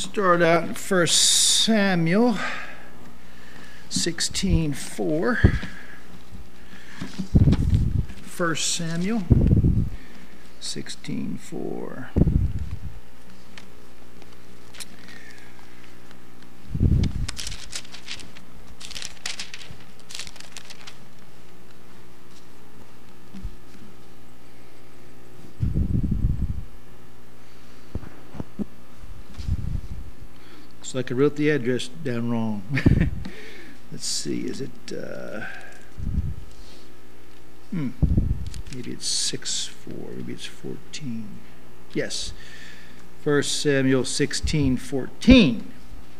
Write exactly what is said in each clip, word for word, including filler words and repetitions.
start out in First Samuel sixteen four. First Samuel sixteen four. Looks like I wrote the address down wrong. Let's see, is it, uh, hmm, maybe it's six four, maybe it's fourteen. Yes, First Samuel sixteen fourteen.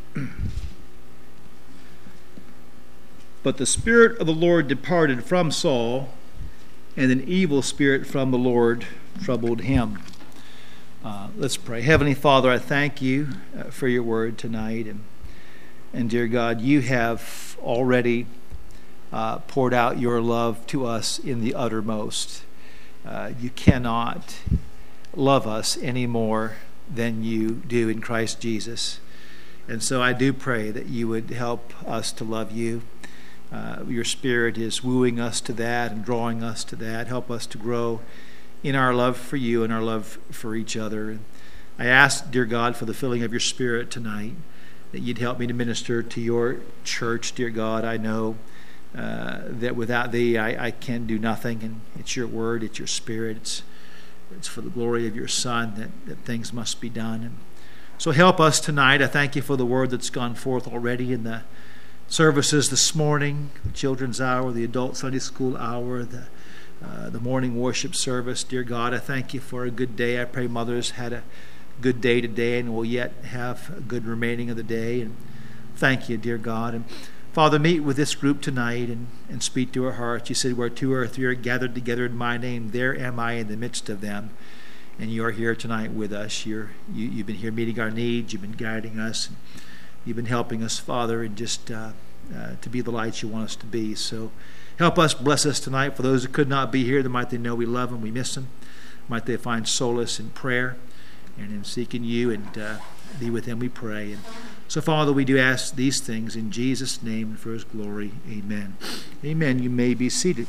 But the Spirit of the Lord departed from Saul, and an evil spirit from the Lord troubled him. Uh, let's pray. Heavenly Father, I thank you uh, for your word tonight. And, and dear God, you have already uh, poured out your love to us in the uttermost. Uh, you cannot love us any more than you do in Christ Jesus. And so I do pray that you would help us to love you. Uh, your Spirit is wooing us to that and drawing us to that. Help us to grow in our love for you and our love for each other. I ask, dear God, for the filling of your Spirit tonight, that you'd help me to minister to your church, dear God. I know uh, that without thee I, I can do nothing, and it's your word, it's your Spirit, it's, it's for the glory of your Son that, that things must be done. And so help us tonight. I thank you for the word that's gone forth already in the services this morning, the children's hour, the adult Sunday school hour, the Uh, the morning worship service. Dear God, I thank you for a good day. I pray mothers had a good day today and will yet have a good remaining of the day. And thank you, dear God. And Father, meet with this group tonight and, and speak to our hearts. You said where two or three are gathered together in my name, there am I in the midst of them. And you are here tonight with us. You're, you, you've been here meeting our needs. You've been guiding us. You've been helping us, Father, and just uh, uh, to be the lights you want us to be. So help us, bless us tonight. For those who could not be here, that might they know we love them, we miss them. Might they find solace in prayer and in seeking you, and uh, be with them, we pray. And so, Father, we do ask these things in Jesus' name and for his glory. Amen. Amen. You may be seated.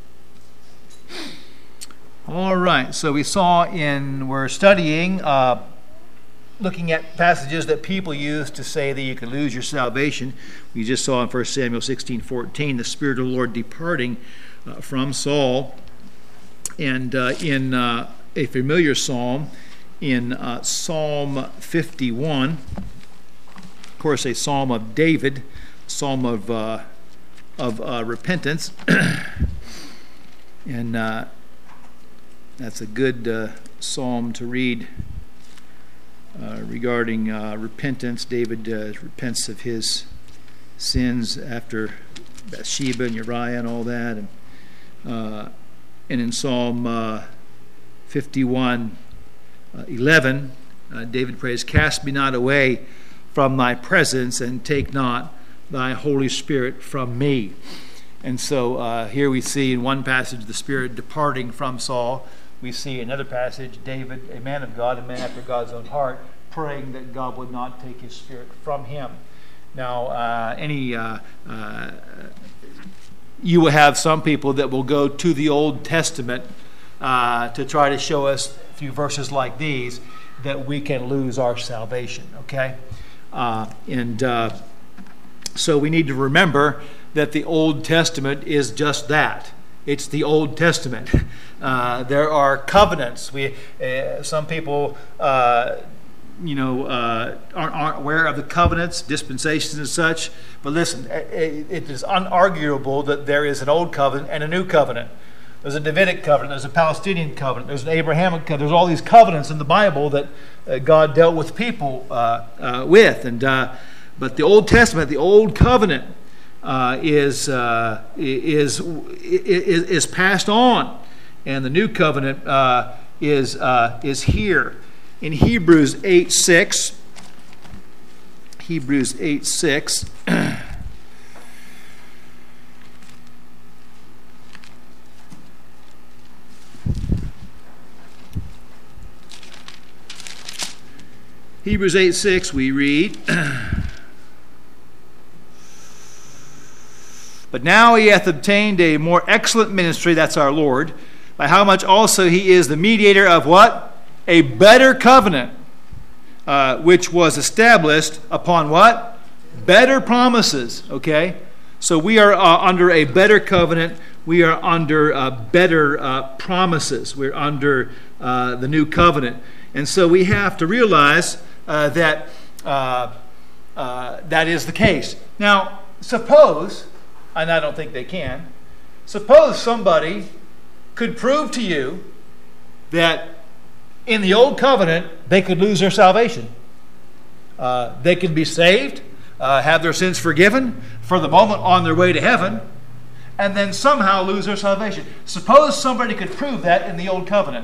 All right. So we saw in, we're studying, uh, looking at passages that people use to say that you can lose your salvation. We just saw in First Samuel sixteen fourteen, the Spirit of the Lord departing uh, from Saul. And uh, in uh, a familiar psalm, in uh, Psalm fifty-one, of course a psalm of David, a psalm of, uh, of uh, repentance. and uh, that's a good uh, psalm to read. Uh, regarding uh, repentance. David uh, repents of his sins after Bathsheba and Uriah and all that. And, uh, and in Psalm uh, fifty-one, uh, eleven, uh, David prays, "Cast me not away from thy presence, and take not thy Holy Spirit from me." And so uh, here we see in one passage the Spirit departing from Saul. We see another passage, David, a man of God, a man after God's own heart, praying that God would not take his Spirit from him. Now, uh, any uh, uh, you will have some people that will go to the Old Testament uh, to try to show us through verses like these that we can lose our salvation, okay? Uh, and uh, so we need to remember that the Old Testament is just that. It's the Old Testament. Uh, there are covenants. We, uh, some people, uh, you know, uh, aren't, aren't aware of the covenants, dispensations, and such. But listen, it, it is unarguable that there is an Old Covenant and a New Covenant. There's a Davidic covenant. There's a Palestinian covenant. There's an Abrahamic covenant. There's all these covenants in the Bible that uh, God dealt with people uh, uh, with. And uh, but the Old Testament, the Old Covenant, Uh, is, uh, is is is passed on, and the new covenant uh, is uh, is here in Hebrews eight six. Hebrews eight six. Hebrews eight six we read, but now he hath obtained a more excellent ministry, that's our Lord, by how much also he is the mediator of what? A better covenant, uh, which was established upon what? Better promises, okay? So we are uh, under a better covenant. We are under uh, better uh, promises. We're under uh, the new covenant. And so we have to realize uh, that uh, uh, that is the case. Now, suppose, and I don't think they can, suppose somebody could prove to you that in the old covenant they could lose their salvation. Uh, they could be saved, uh, have their sins forgiven for the moment on their way to heaven, and then somehow lose their salvation. Suppose somebody could prove that in the old covenant.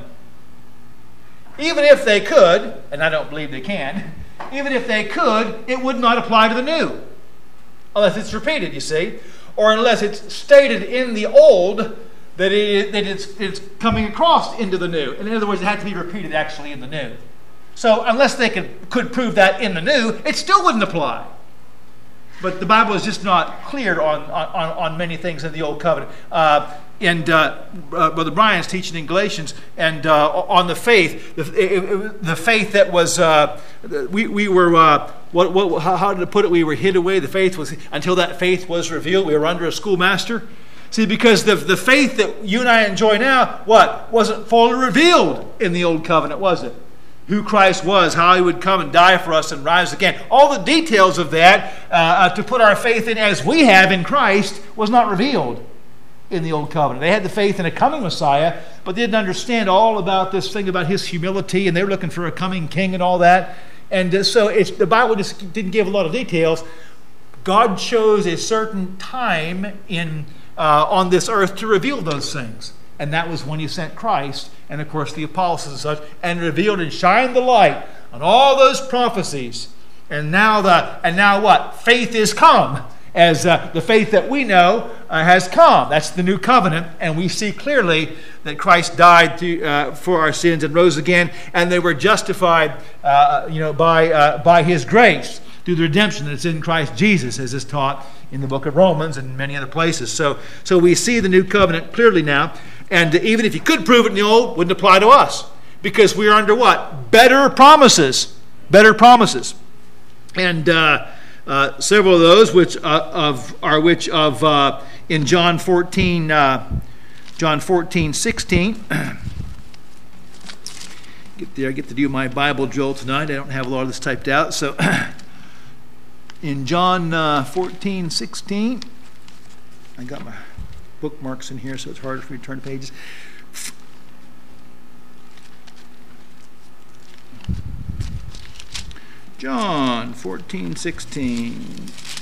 Even if they could, and I don't believe they can, even if they could, it would not apply to the new. Unless it's repeated, you see. Or unless it's stated in the old that, it, that it's, it's coming across into the new. In other words, it had to be repeated actually in the new. So unless they could, could prove that in the new, it still wouldn't apply. But the Bible is just not clear on, on, on many things in the Old Covenant. Uh, and uh, uh, Brother Brian's teaching in Galatians and uh, on the faith, the, it, it, the faith that was, uh, we, we were, uh, what, what, how, how did it put it? We were hid away. The faith was, until that faith was revealed, we were under a schoolmaster. See, because the, the faith that you and I enjoy now, what? Wasn't fully revealed in the Old Covenant, was it? Who Christ was, how he would come and die for us and rise again. All the details of that uh, uh, to put our faith in as we have in Christ was not revealed in the Old Covenant. They had the faith in a coming Messiah, but they didn't understand all about this thing about his humility, and they were looking for a coming king and all that. And uh, so it's, the Bible just didn't give a lot of details. God chose a certain time in uh, on this earth to reveal those things. And that was when he sent Christ, and of course the apostles and such, and revealed and shined the light on all those prophecies. And now the and now what? Faith is come, as uh, the faith that we know uh, has come. That's the new covenant, and we see clearly that Christ died to, uh, for our sins and rose again, and they were justified, uh, you know, by uh, by His grace through the redemption that's in Christ Jesus, as is taught in the book of Romans and many other places. So, so we see the new covenant clearly now. And even if you could prove it in the old, it wouldn't apply to us. Because we are under what? Better promises. Better promises. And uh, uh, several of those which uh, of are which of uh, in John fourteen, uh, John fourteen, sixteen. Get there, I get to do my Bible drill tonight. I don't have a lot of this typed out. So in John uh, fourteen, sixteen, I got my bookmarks in here, so it's harder for me to turn pages. John fourteen, sixteen.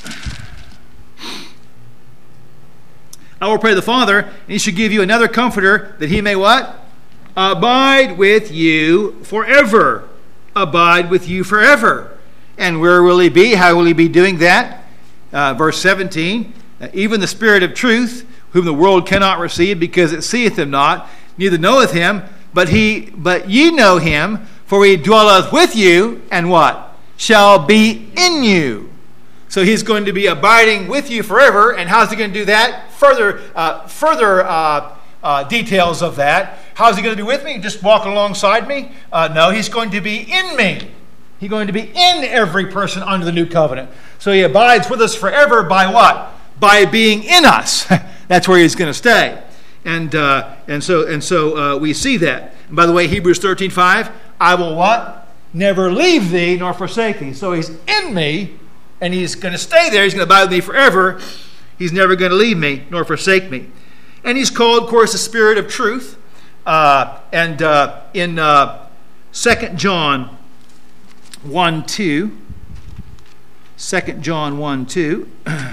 I will pray the Father, and he shall give you another comforter, that he may what? Abide with you forever. Abide with you forever. And where will he be? How will he be doing that? Uh, verse seventeen. Even the Spirit of truth, whom the world cannot receive, because it seeth him not, neither knoweth him, but he, but ye know him, for he dwelleth with you, and what? Shall be in you. So he's going to be abiding with you forever, and how's he going to do that? Further, uh, further uh, uh, details of that. How's he going to be with me? Just walking alongside me? Uh, no, he's going to be in me. He's going to be in every person under the new covenant. So he abides with us forever by what? By being in us. That's where he's going to stay. And uh, and so and so uh, we see that. And by the way, Hebrews thirteen five, I will what? Never leave thee nor forsake thee. So he's in me, and he's going to stay there. He's going to abide with me forever. He's never going to leave me nor forsake me. And he's called, of course, the Spirit of truth. Uh, and uh, in uh, Second John one two, Second John one two,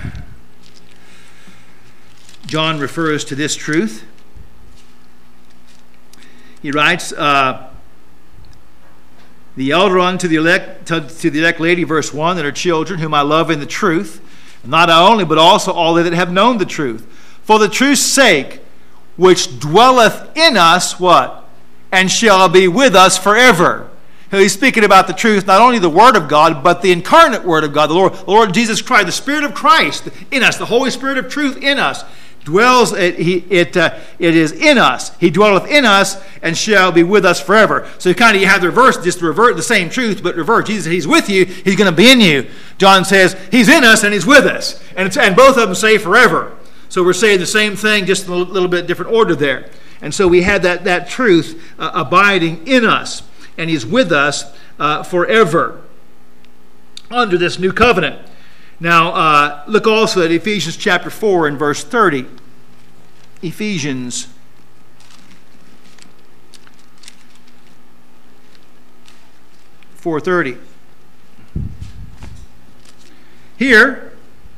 John refers to this truth. He writes, uh, the elder unto the elect, to, to the elect lady, verse one, that are children, whom I love in the truth, not I only, but also all they that have known the truth. For the truth's sake, which dwelleth in us, what? And shall be with us forever. He's speaking about the truth, not only the Word of God, but the incarnate Word of God, the Lord, the Lord Jesus Christ, the Spirit of Christ in us, the Holy Spirit of truth in us. Dwells, it, he, it, uh, it is in us. He dwelleth in us and shall be with us forever. So kind of you have the reverse, just to revert the same truth, but reverse. Jesus, he's with you, he's going to be in you. John says he's in us and he's with us. And, it's, and both of them say forever. So we're saying the same thing, just in a little bit different order there. And so we had that, that truth uh, abiding in us. And he's with us uh, forever under this new covenant. Now, uh, look also at Ephesians chapter four and verse thirty. Ephesians four thirty. Here,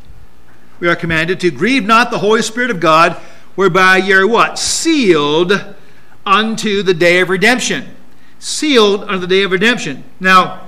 we are commanded to grieve not the Holy Spirit of God, whereby ye are what? Sealed unto the day of redemption. Sealed unto the day of redemption. Now,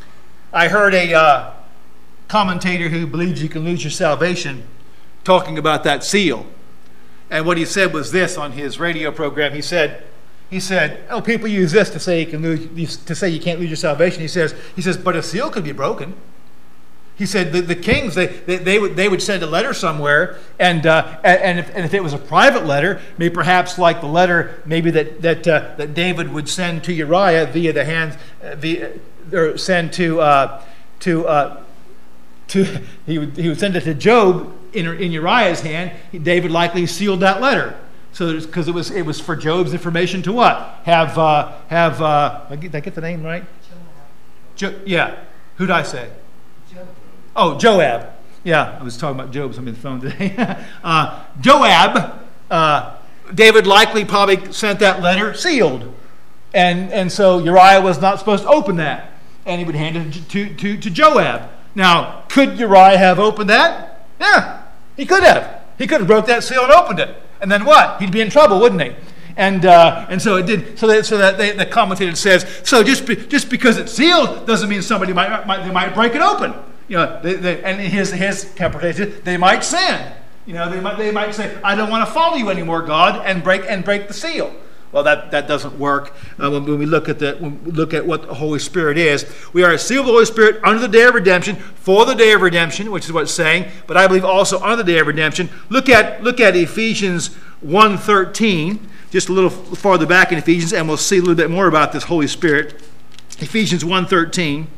I heard a... Uh, commentator who believes you can lose your salvation talking about that seal. And what he said was this on his radio program. He said, he said, oh, people use this to say you can lose, to say you can't lose your salvation. He says, he says, but a seal could be broken. He said the, the kings, they, they, they, would, they would send a letter somewhere, and uh, and, if, and if it was a private letter, maybe perhaps like the letter maybe that that uh, that David would send to Uriah via the hands, uh, via, or send to uh, to uh, To, he would he would send it to Job in, in Uriah's hand. David likely sealed that letter, so because it was it was for Job's information to what have uh, have uh, did I get the name right? Jo, yeah, who did I say? Joab. Oh, Joab. Yeah, I was talking about Job. Somebody on the phone today. uh, Joab. Uh, David likely probably sent that letter sealed, and and so Uriah was not supposed to open that, and he would hand it to to, to Joab. Now, could Uriah have opened that? Yeah, he could have. He could have broke that seal and opened it. And then what? He'd be in trouble, wouldn't he? And uh, and so it did. So that so that they, the commentator says, so just be, just because it's sealed doesn't mean somebody might, might they might break it open. You know, they, they, and his his interpretation, they might sin. You know, they might they might say, I don't want to follow you anymore, God, and break and break the seal. Well, that, that doesn't work uh, when, when we look at the when we look at what the Holy Spirit is. We are sealed with the Holy Spirit under the day of redemption, for the day of redemption, which is what it's saying. But I believe also under the day of redemption. Look at look at Ephesians one thirteen, just a little farther back in Ephesians, and we'll see a little bit more about this Holy Spirit. Ephesians one thirteen.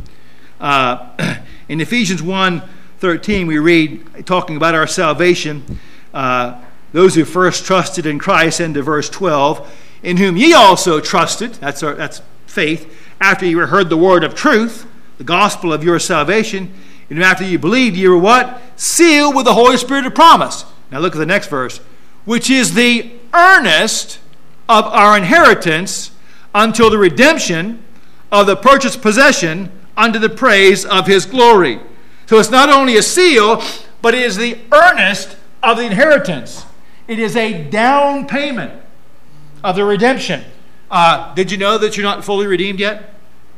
Uh, in Ephesians one thirteen, we read talking about our salvation. Uh, those who first trusted in Christ, into verse twelve. In whom ye also trusted, that's our, that's faith, after you heard the word of truth, the gospel of your salvation, and after you believed, you were what? Sealed with the Holy Spirit of promise. Now look at the next verse. Which is the earnest of our inheritance until the redemption of the purchased possession unto the praise of his glory. So it's not only a seal, but it is the earnest of the inheritance. It is a down payment of the redemption. Uh, did you know that you're not fully redeemed yet?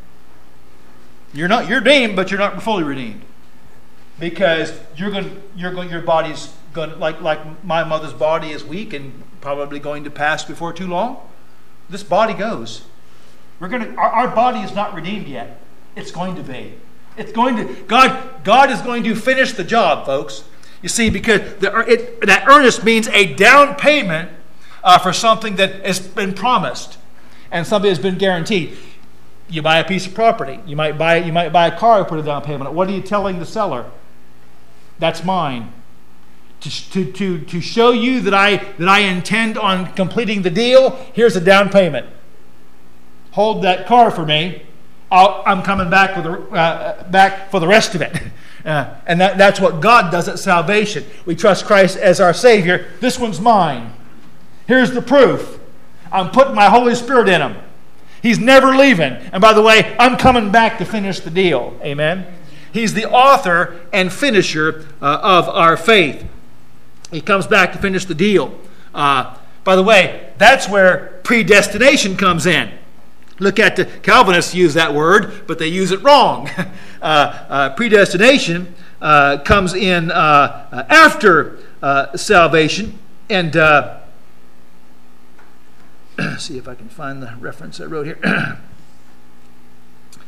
You're not. You're redeemed, but you're not fully redeemed, because you're going. You're going. Your body's going. Like like my mother's body is weak and probably going to pass before too long. This body goes. We're going to. Our, our body is not redeemed yet. It's going to be. It's going to. God. God is going to finish the job, folks. You see, because the, it, that earnest means a down payment. Uh, for something that has been promised and something that's been guaranteed. You buy a piece of property. You might buy you might buy a car and put a down payment. What are you telling the seller? That's mine. To, to, to, to show you that I that I intend on completing the deal, here's a down payment. Hold that car for me. I'll, I'm coming back with the, uh, back for the rest of it. Uh, and that, that's what God does at salvation. We trust Christ as our Savior. This one's mine. Here's the proof. I'm putting my Holy Spirit in him. He's never leaving. And by the way, I'm coming back to finish the deal. Amen? He's the author and finisher uh, of our faith. He comes back to finish the deal. Uh, by the way, that's where predestination comes in. Look at the Calvinists use that word, but they use it wrong. uh, uh, predestination uh, comes in uh, uh, after uh, salvation. And... Uh, see if I can find the reference I wrote here.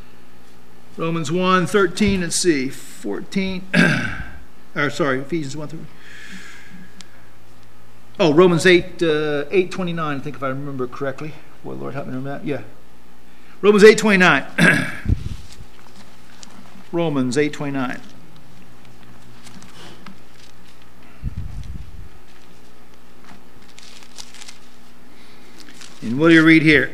Romans one thirteen, let's see, fourteen, or sorry, Ephesians one through. Oh, Romans eight, uh, eight twenty-nine, I think if I remember correctly. Boy, Lord, help me remember that. Yeah. Romans eight twenty-nine. Romans eight twenty-nine. And what do you read here?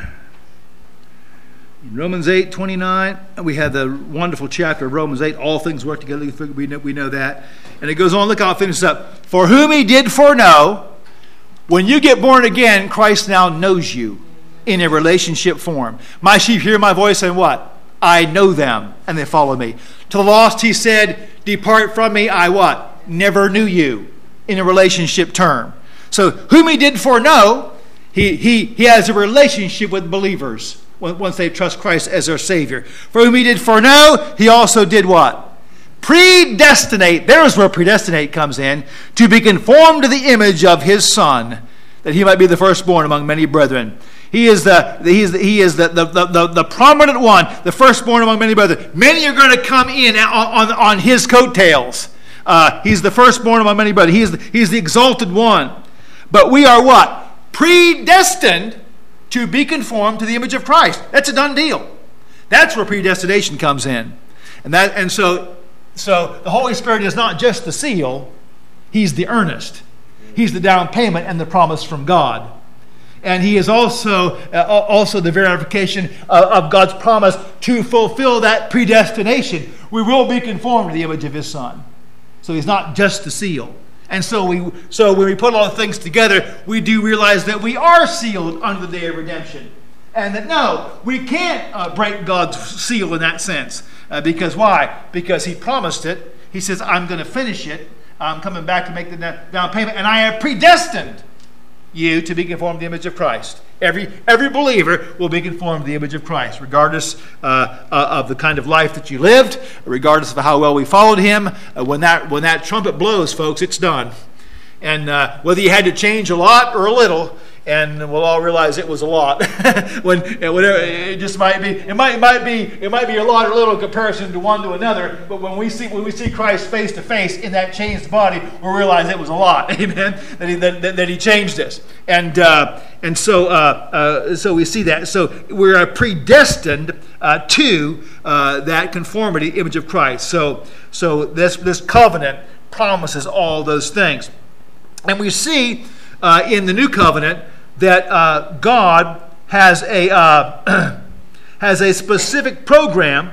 In Romans eight twenty-nine, we have the wonderful chapter of Romans eight. All things work together. We know, we know that. And it goes on. Look, I'll finish this up. For whom he did foreknow, when you get born again, Christ now knows you in a relationship form. My sheep hear my voice and what? I know them, and they follow me. To the lost, he said, depart from me, I what? Never knew you, in a relationship term. So, whom he did foreknow, he, he, he has a relationship with believers once they trust Christ as their Savior. For whom he did foreknow, he also did what? Predestinate. There's where predestinate comes in. To be conformed to the image of his Son, that he might be the firstborn among many brethren. He is the he is the, he is the the, the, the prominent one, the firstborn among many brethren. Many are going to come in on, on, on his coattails. Uh, he's the firstborn among many brethren. He is the, he's the exalted one. But we are what? Predestined to be conformed to the image of Christ. That's a done deal. That's where predestination comes in. And that and so so the Holy Spirit is not just the seal, he's the earnest. He's the down payment and the promise from God. And he is also uh, also the verification of, of God's promise to fulfill that predestination. We will be conformed to the image of his Son. So he's not just the seal. And so we so when we put all the things together, we do realize that we are sealed under the day of redemption. And that no, we can't uh, break God's seal in that sense. Uh, because why? Because he promised it. He says, I'm going to finish it. I'm coming back to make the down payment. And I have predestined you to be conformed to the image of Christ. Every every believer will be conformed to the image of Christ, regardless uh, uh, of the kind of life that you lived, regardless of how well we followed him. Uh, when that when that trumpet blows, folks, it's done. And uh, whether you had to change a lot or a little, and we'll all realize it was a lot. when whatever it just might be, it might it might be it might be a lot or little in comparison to one to another. But when we see when we see Christ face to face in that changed body, we'll realize it was a lot. Amen. That he that, that he changed us, and uh, and so uh, uh, so we see that. So we're predestined uh, to uh, that conformity image of Christ. So so this this covenant promises all those things, and we see. Uh, in the new covenant, that uh, God has a uh, has a specific program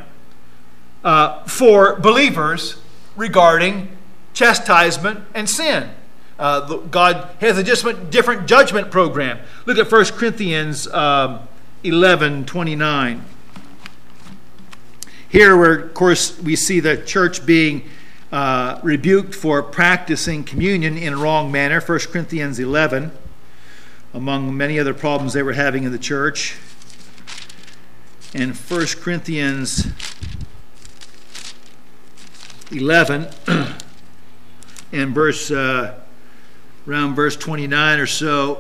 uh, for believers regarding chastisement and sin. Uh, the, God has a different, different judgment program. Look at First Corinthians um, eleven twenty-nine. Here, where of course we see the church being Uh, rebuked for practicing communion in a wrong manner. First Corinthians eleven, among many other problems they were having in the church. And First Corinthians eleven, and verse uh, around verse twenty-nine or so,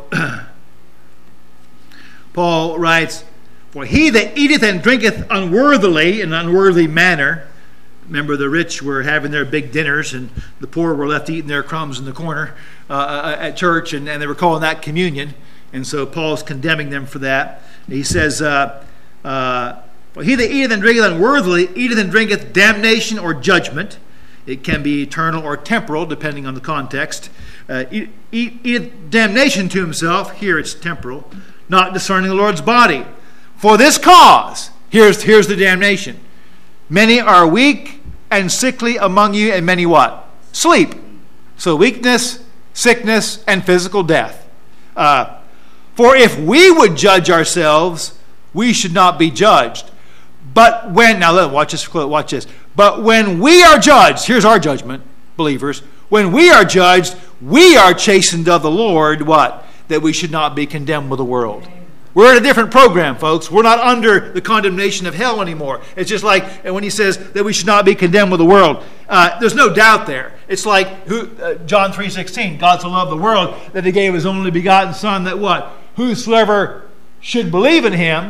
Paul writes, "For he that eateth and drinketh unworthily, in an unworthy manner." Remember, the rich were having their big dinners, and the poor were left eating their crumbs in the corner uh, at church, and, and they were calling that communion. And so Paul's condemning them for that. He says, uh, uh, "For he that eateth and drinketh unworthily, eateth and drinketh damnation or judgment." It can be eternal or temporal, depending on the context. Uh, eat, eat, eateth damnation to himself. Here it's temporal. Not discerning the Lord's body. For this cause, here's, here's the damnation. Many are weak and sickly among you, and many what? Sleep. So weakness, sickness, and physical death. Uh, For if we would judge ourselves, we should not be judged. But when, now watch this, watch this. But when we are judged, here's our judgment, believers. When we are judged, we are chastened of the Lord, what? That we should not be condemned with the world. We're in a different program, folks. We're not under the condemnation of hell anymore. It's just like when he says that we should not be condemned with the world. Uh, there's no doubt there. It's like who, uh, John three sixteen, God so loved the world that he gave his only begotten Son, that what? Whosoever should believe in him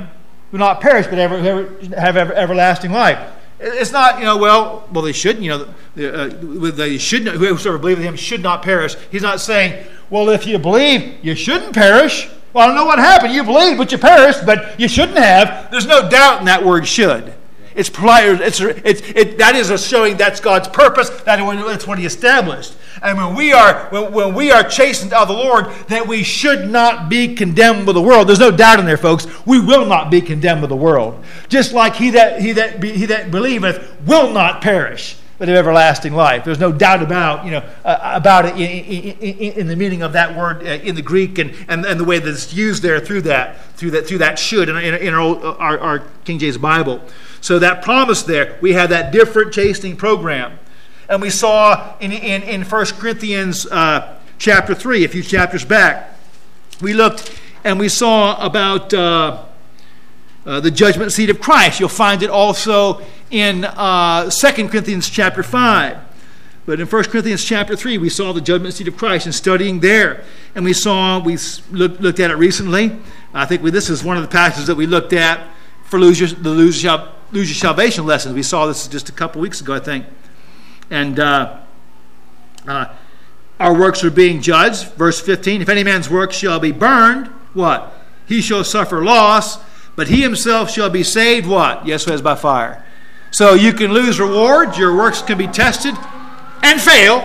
will not perish, but ever, ever have ever, everlasting life. It's not, you know, well, well, they shouldn't, you know, uh, they should not, whoever believes in him should not perish. He's not saying, well, if you believe, you shouldn't perish. Well, I don't know what happened. You believed, but you perished, but you shouldn't have. There's no doubt in that word should. It's, it's, it's it, that is a showing that's God's purpose. That's what he established. And when we are when, when we are chastened of the Lord, that we should not be condemned with the world. There's no doubt in there, folks. We will not be condemned with the world. Just like he that he that he that believeth will not perish, but have everlasting life. There's no doubt about you know uh, about it in, in, in, in the meaning of that word uh, in the Greek and, and, and the way that it's used there through that through that through that should in, in, in our, old, our our King James Bible. So that promise there, we have that different chastening program. And we saw in, in, in First Corinthians uh, chapter three, a few chapters back, we looked and we saw about uh, uh, the judgment seat of Christ. You'll find it also in uh, Second Corinthians chapter five. But in First Corinthians chapter three, we saw the judgment seat of Christ and studying there. And we saw, we looked, looked at it recently. I think we, this is one of the passages that we looked at for lose your, the lose your, lose your salvation lessons. We saw this just a couple weeks ago, I think. And uh, uh, our works are being judged. Verse fifteen, if any man's work shall be burned, what? He shall suffer loss, but he himself shall be saved, what? Yes, as by fire. So you can lose rewards. Your works can be tested and fail.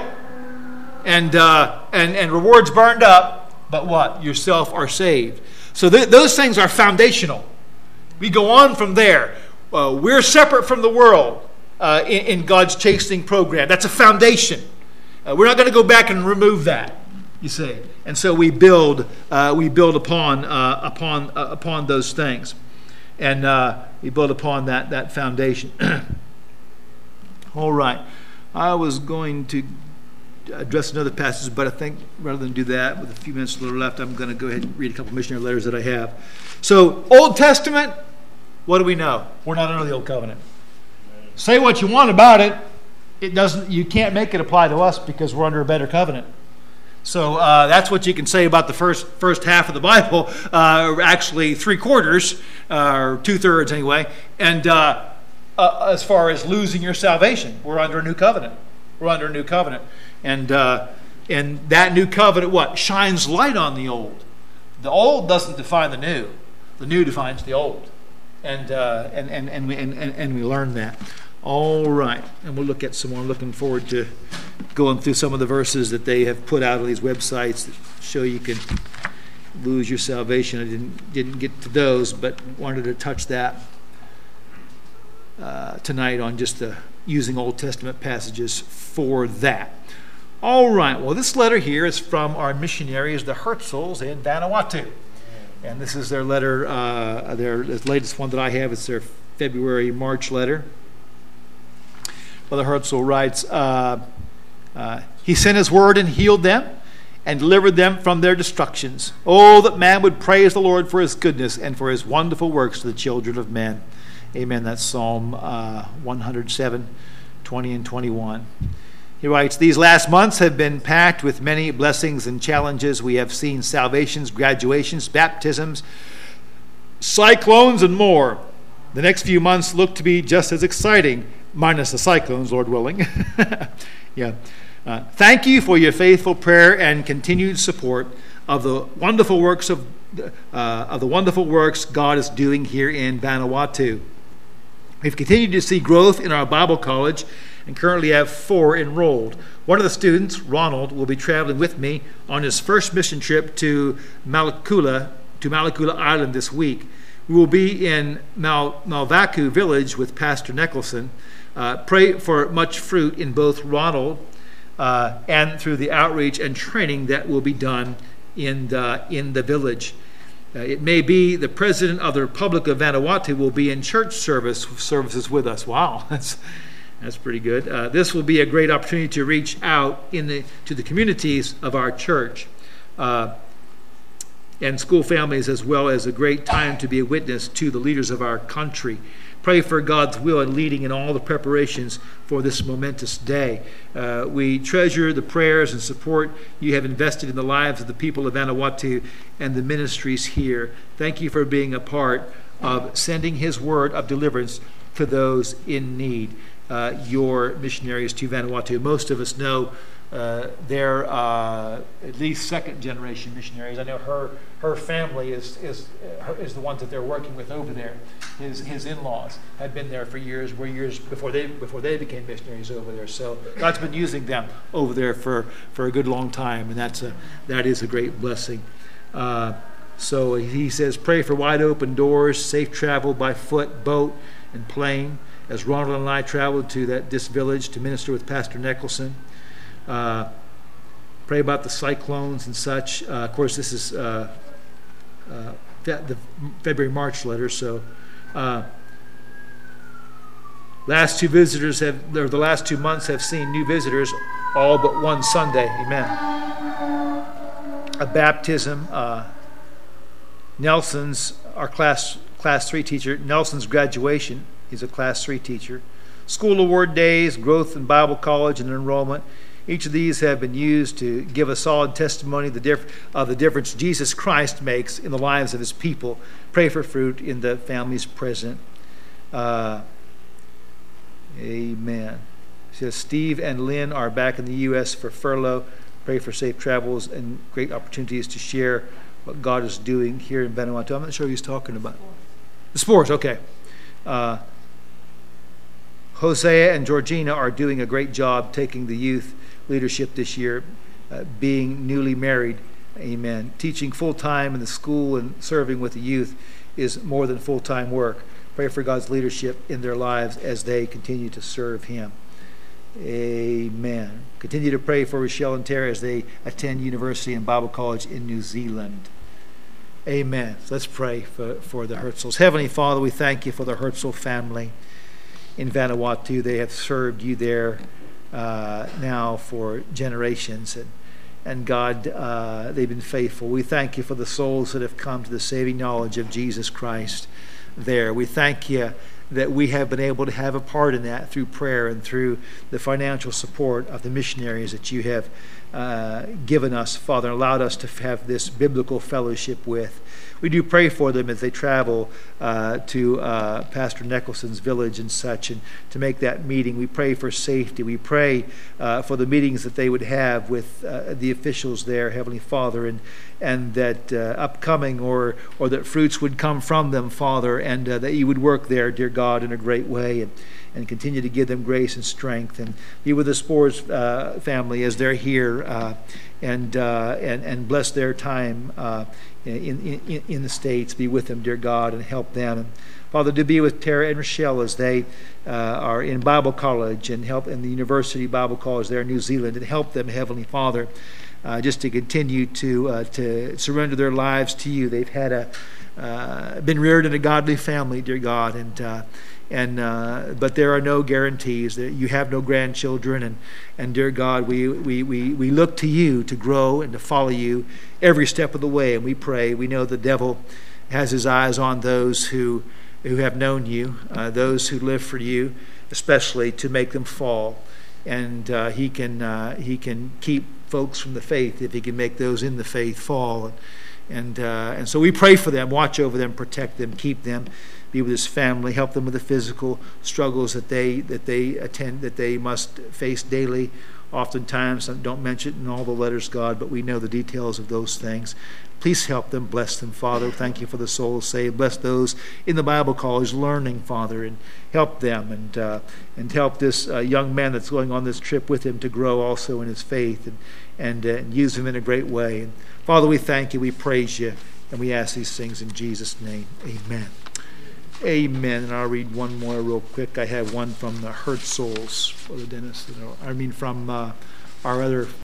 And, uh, and, and rewards burned up, but what? Yourself are saved. So th- those things are foundational. We go on from there. Uh, we're separate from the world. Uh, in, in God's chastening program. That's a foundation. Uh, we're not going to go back and remove that, you see. And so we build uh, we build upon uh, upon uh, upon those things. And uh, we build upon that, that foundation. All right. I was going to address another passage, but I think rather than do that, with a few minutes left, I'm going to go ahead and read a couple missionary letters that I have. So, Old Testament, what do we know? We're not under the Old Covenant. Say what you want about it, it doesn't. You can't make it apply to us because we're under a better covenant. So uh, that's what you can say about the first first half of the Bible. Uh, actually, three quarters uh, or two thirds anyway. And uh, uh, as far as losing your salvation, we're under a new covenant. We're under a new covenant, and uh, and that new covenant what shines light on the old. The old doesn't define the new. The new defines the old. And, uh, and and and we and, and we learn that. All right, and we'll look at some more. I'm looking forward to going through some of the verses that they have put out on these websites that show you can lose your salvation. I didn't didn't get to those, but wanted to touch that uh, tonight on just the using Old Testament passages for that. All right. Well, this letter here is from our missionaries, the Herzls in Vanuatu. And this is their letter, uh, their the latest one that I have. It's their February, March letter. Brother Herzl writes, uh, uh, He sent His word and healed them and delivered them from their destructions. Oh, that man would praise the Lord for His goodness and for His wonderful works to the children of men. Amen. That's Psalm uh, one oh seven, twenty and twenty-one. He writes, these last months have been packed with many blessings and challenges. We have seen salvations, graduations, baptisms, cyclones, and more. The next few months look to be just as exciting, minus the cyclones, Lord willing. yeah. Uh, thank you for your faithful prayer and continued support of the wonderful works of uh, of the wonderful works God is doing here in Vanuatu. We've continued to see growth in our Bible college and currently have four enrolled. One of the students, Ronald, will be traveling with me on his first mission trip to Malakula, to Malakula Island this week. We will be in Mal, Malvaku village with Pastor Nicholson. Uh, pray for much fruit in both Ronald uh, and through the outreach and training that will be done in the, in the village. Uh, it may be the President of the Republic of Vanuatu will be in church service services with us. Wow, that's That's pretty good. Uh, this will be a great opportunity to reach out in the to the communities of our church uh, and school families, as well as a great time to be a witness to the leaders of our country. Pray for God's will and leading in all the preparations for this momentous day. Uh, we treasure the prayers and support you have invested in the lives of the people of Vanuatu and the ministries here. Thank you for being a part of sending his word of deliverance to those in need. Uh, your missionaries to Vanuatu. Most of us know uh, they're uh, at least second generation missionaries. I know her her family is is her, is the ones that they're working with over there. His his in-laws had been there for years, were years before they before they became missionaries over there. So God's been using them over there for, for a good long time, and that's a that is a great blessing. Uh, so he says, pray for wide open doors, safe travel by foot, boat, and plane. As Ronald and I traveled to that this village to minister with Pastor Nicholson, uh, pray about the cyclones and such. Uh, of course, this is uh, uh, the February March letter. So, uh, last two visitors have, or the last two months have seen new visitors, all but one Sunday. Amen. A baptism. Uh, Nelson's our class class three teacher. Nelson's graduation. He's a class three teacher. School award days, growth in Bible college, and enrollment. Each of these have been used to give a solid testimony of the, diff- of the difference Jesus Christ makes in the lives of his people. Pray for fruit in the families present. Uh, amen. It says Steve and Lynn are back in the U S for furlough. Pray for safe travels and great opportunities to share what God is doing here in Vanuatu. I'm not sure who he's talking about. The sports, okay. Uh, Hosea and Georgina are doing a great job taking the youth leadership this year, uh, being newly married. Amen. Teaching full-time in the school and serving with the youth is more than full-time work. Pray for God's leadership in their lives as they continue to serve him. Amen. Continue to pray for Rochelle and Tara as they attend university and Bible college in New Zealand. Amen. Let's pray for, for the Herzls. Heavenly Father, we thank you for the Herzl family in Vanuatu. They have served you there uh, now for generations, and and God, uh, they've been faithful. We thank you for the souls that have come to the saving knowledge of Jesus Christ there. We thank you that we have been able to have a part in that through prayer and through the financial support of the missionaries that you have uh, given us, Father, and allowed us to have this biblical fellowship with. We do pray for them as they travel uh, to uh, Pastor Nicholson's village and such, and to make that meeting. We pray for safety. We pray uh, for the meetings that they would have with uh, the officials there, Heavenly Father, and and that uh, upcoming or or that fruits would come from them, Father, and uh, that you would work there, dear God, in a great way, and, and continue to give them grace and strength, and be with the Spores uh, family as they're here, uh, and uh, and and bless their time Uh, In, in in the States. Be with them, dear God, and help them. And Father, to be with Tara and Rochelle as they uh, are in Bible college, and help in the University Bible College there in New Zealand, and help them, Heavenly Father, uh, just to continue to uh, to surrender their lives to you. They've had a uh, been reared in a godly family, dear God, and uh, and uh, but there are no guarantees. That you have no grandchildren, and and dear God, we we we we look to you to grow and to follow you every step of the way, and we pray. We know the devil has his eyes on those who who have known you, uh, those who live for you, especially to make them fall. And uh, he can uh, he can keep folks from the faith if he can make those in the faith fall. And uh, and so we pray for them, watch over them, protect them, keep them, be with his family, help them with the physical struggles that they that they attend that they must face daily. Oftentimes, don't mention it in all the letters, God, but we know the details of those things. Please help them, bless them, Father. Thank you for the souls saved. Bless those in the Bible college learning, Father, and help them, and uh, and help this uh, young man that's going on this trip with him to grow also in his faith, and and, uh, and use him in a great way. And Father, we thank you, we praise you, and we ask these things in Jesus' name. Amen. Amen. And I'll read one more real quick. I have one from the Herzls, Brother Dennis. I mean, from uh, our other